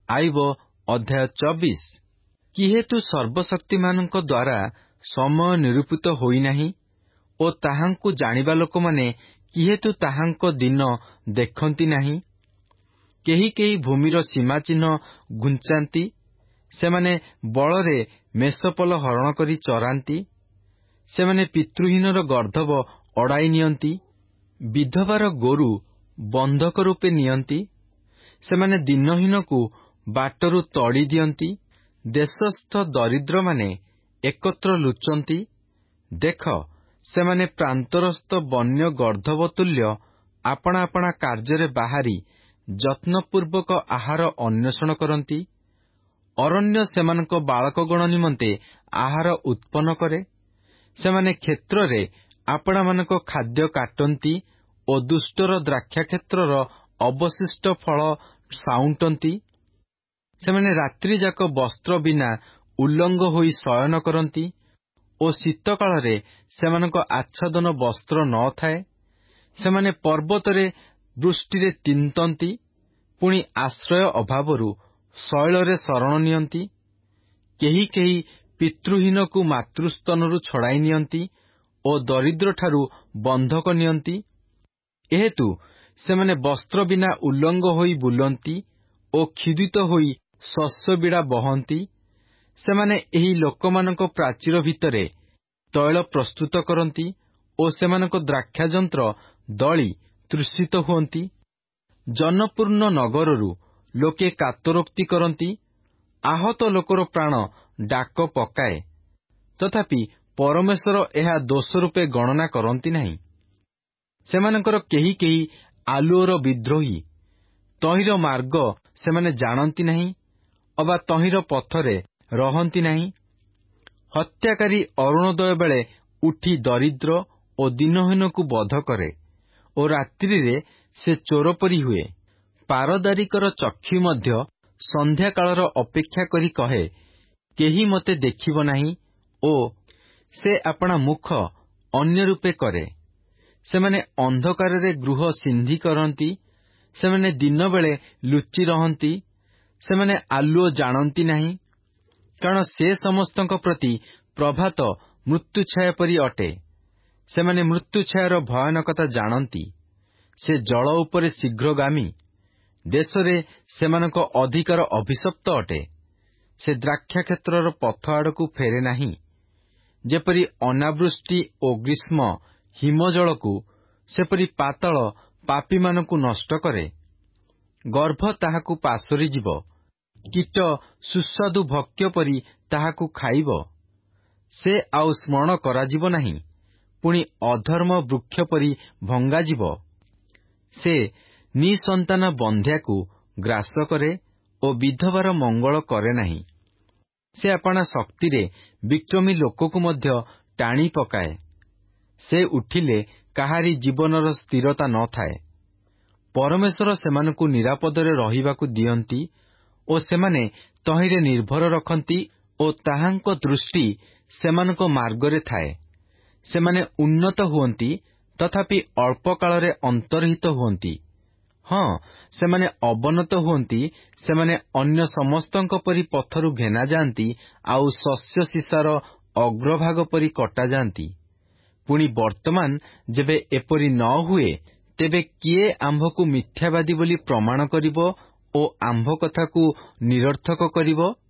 ଆଇବ ଅଧ୍ୟାୟ 24। କିହେତୁ ସର୍ବଶକ୍ତିମାନଙ୍କ ଦ୍ୱାରା ସମୟ ନିରୂପିତ ହୋଇନାହିଁ ଓ ତାହାଙ୍କୁ ଜାଣିବା ଲୋକମାନେ କିହେତୁ ତାହାଙ୍କ ଦିନ ଦେଖନ୍ତି ନାହିଁ। କେହି କେହି ଭୂମିର ସୀମାଚିହ୍ନ ଘୁଞ୍ଚାନ୍ତି, ସେମାନେ ବଳରେ ମେଷପଲ ହରଣ କରି ଚରାନ୍ତି, ସେମାନେ ପିତୃହୀନର ଗର୍ଦ୍ଧବ ଅଡ଼ାଇ ନିଅନ୍ତି, ବିଧବାର ଗୋରୁ ବନ୍ଧକ ରୂପେ ନିଅନ୍ତି, ସେମାନେ ଦିନହୀନକୁ ବାଟରୁ ତଡ଼ି ଦିଅନ୍ତି, ଦେଶସ୍ଥ ଦରିଦ୍ରମାନେ ଏକତ୍ର ଲୁଚନ୍ତି। ଦେଖ, ସେମାନେ ପ୍ରାନ୍ତରସ୍ଥ ବନ୍ୟ ଗର୍ଦ୍ଧବ ତୁଲ୍ୟ ଆପଣା ଆପଣା କାର୍ଯ୍ୟରେ ବାହାରି ଯତ୍ନପୂର୍ବକ ଆହାର ଅନ୍ୱେଷଣ କରନ୍ତି। ଅରଣ୍ୟ ସେମାନଙ୍କ ବାଳକଗଣ ନିମନ୍ତେ ଆହାର ଉତ୍ପନ୍ନ କରେ। ସେମାନେ କ୍ଷେତ୍ରରେ ଆପଣାମାନଙ୍କ ଖାଦ୍ୟ କାଟନ୍ତି ଓ ଦୁଷ୍ଟର ଦ୍ରାକ୍ଷାକ୍ଷେତ୍ରର ଅବଶିଷ୍ଟ ଫଳ ସାଉଁଟନ୍ତି। ସେମାନେ ରାତ୍ରିଯାକ ବସ୍ତ୍ର ବିନା ଉଲଙ୍ଗ ହୋଇ ଶୟନ କରନ୍ତି ଓ ଶୀତକାଳରେ ସେମାନଙ୍କ ଆଚ୍ଛାଦନ ବସ୍ତ୍ର ନ ଥାଏ। ସେମାନେ ପର୍ବତରେ ବୃଷ୍ଟିରେ ତିନ୍ତନ୍ତି, ପୁଣି ଆଶ୍ରୟ ଅଭାବରୁ ଶୈଳରେ ଶରଣ ନିଅନ୍ତି। କେହି କେହି ପିତୃହୀନକୁ ମାତୃସ୍ତନରୁ ଛଡ଼ାଇ ନିଅନ୍ତି ଓ ଦରିଦ୍ରଠାରୁ ବନ୍ଧକ ନିଅନ୍ତି। ଏହେତୁ ସେମାନେ ବସ୍ତ୍ର ବିନା ଉଲଙ୍ଗ ହୋଇ ବୁଲନ୍ତି ଓ କ୍ଷୁଧିତ ହୋଇ ଶସ୍ୟବିଡ଼ା ବହନ୍ତି। ସେମାନେ ଏହି ଲୋକମାନଙ୍କ ପ୍ରାଚୀର ଭିତରେ ତୈଳ ପ୍ରସ୍ତୁତ କରନ୍ତି ଓ ସେମାନଙ୍କ ଦ୍ରାକ୍ଷାଯନ୍ତ୍ର ଦଳି ତୃଷିତ ହୁଅନ୍ତି। ଜନପୂର୍ଣ୍ଣ ନଗରରୁ ଲୋକେ କାତରୋକ୍ତି କରନ୍ତି। ଆହତ ଲୋକର ପ୍ରାଣ ଡାକ ପକାଏ, ତଥାପି ପରମେଶ୍ୱର ଏହା ଦୋଷ ରୂପେ ଗଣନା କରନ୍ତି ନାହିଁ। ସେମାନଙ୍କର କେହି କେହି ଆଲୁଅର ବିଦ୍ରୋହୀ, ତହିଁର ମାର୍ଗ ସେମାନେ ଜାଣନ୍ତି ନାହିଁ ଅବା ତହିଁର ପଥରେ ରହନ୍ତି ନାହିଁ। ହତ୍ୟାକାରୀ ଅରୁଣୋଦୟ ବେଳେ ଉଠି ଦରିଦ୍ର ଓ ଦିନହୀନକୁ ବଧ କରେ ଓ ରାତ୍ରିରେ ସେ ଚୋର ପରି ହୁଏ। ପାରଦାରିକର ଚକ୍ଷୁ ମଧ୍ୟ ସନ୍ଧ୍ୟାକାଳର ଅପେକ୍ଷା କରି କହେ, କେହି ମୋତେ ଦେଖିବ ନାହିଁ, ଓ ସେ ଆପଣା ମୁଖ ଅନ୍ୟ ରୂପେ କରେ। ସେମାନେ ଅନ୍ଧକାରରେ ଗୃହ ସିନ୍ଧି କରନ୍ତି, ସେମାନେ ଦିନବେଳେ ଲୁଚି ରହନ୍ତି, ସେମାନେ ଆଲୁଅ ଜାଣନ୍ତି ନାହିଁ। କାରଣ ସେ ସମସ୍ତଙ୍କ ପ୍ରତି ପ୍ରଭାତ ମୃତ୍ୟୁଛାୟା ପରି ଅଟେ। ସେମାନେ ମୃତ୍ୟୁଛାୟାର ଭୟାନକତା ଜାଣନ୍ତି। ସେ ଜଳ ଉପରେ ଶୀଘ୍ରଗାମୀ। ଦେଶରେ ସେମାନଙ୍କ ଅଧିକାର ଅଭିଶପ୍ତ ଅଟେ। ସେ ଦ୍ରାକ୍ଷାକ୍ଷେତ୍ରର ପଥ ଆଡ଼କୁ ଫେରେ ନାହିଁ। ଯେପରି ଅନାବୃଷ୍ଟି ଓ ଗ୍ରୀଷ୍ମ ହିମଜଳକୁ, ସେପରି ପାତାଳ ପାପୀମାନଙ୍କୁ ନଷ୍ଟ କରେ। ଗର୍ଭ ତାହାକୁ ପାଶୋରି ଯିବ, କୀଟ ସୁସ୍ୱାଦୁ ଭକ୍ଷ୍ୟ ପରି ତାହାକୁ ଖାଇବ। ସେ ଆଉ ସ୍ମରଣ କରାଯିବ ନାହିଁ, ପୁଣି ଅଧର୍ମ ବୃକ୍ଷ ପରି ଭଙ୍ଗାଯିବ। ସେ ନିଃସନ୍ତାନ ବନ୍ଧ୍ୟାକୁ ଗ୍ରାସ କରେ ଓ ବିଧବାର ମଙ୍ଗଳ କରେ ନାହିଁ। ସେ ଆପଣା ଶକ୍ତିରେ ବିକ୍ରମୀ ଲୋକକୁ ମଧ୍ୟ ଟାଣି ପକାଏ। ସେ ଉଠିଲେ କାହାରି ଜୀବନର ସ୍ଥିରତା ନ ଥାଏ। ପରମେଶ୍ୱର ସେମାନଙ୍କୁ ନିରାପଦରେ ରହିବାକୁ ଦିଅନ୍ତି ଓ ସେମାନେ ତହିଁରେ ନିର୍ଭର ରଖନ୍ତି ଓ ତାହାଙ୍କ ଦୃଷ୍ଟି ସେମାନଙ୍କ ମାର୍ଗରେ ଥାଏ। ସେମାନେ ଉନ୍ନତ ହୁଅନ୍ତି, ତଥାପି ଅଳ୍ପ କାଳରେ ଅନ୍ତର୍ହିତ ହୁଅନ୍ତି। ହଁ, ସେମାନେ ଅବନତ ହୁଅନ୍ତି, ସେମାନେ ଅନ୍ୟ ସମସ୍ତଙ୍କ ପରି ପଥରୁ ଘେନାଯାଆନ୍ତି, ଆଉ ଶସ୍ୟ ସୀସାର ଅଗ୍ରଭାଗ ପରି କଟାଯାଆନ୍ତି। ପୁଣି ବର୍ତ୍ତମାନ ଯେବେ ଏପରି ନ ହୁଏ, ତେବେ କିଏ ଆମ୍ଭକୁ ମିଥ୍ୟାବାଦୀ ବୋଲି ପ୍ରମାଣ କରିବ ଓ ଆମ୍ଭ କଥାକୁ ନିରର୍ଥକ କରିବ?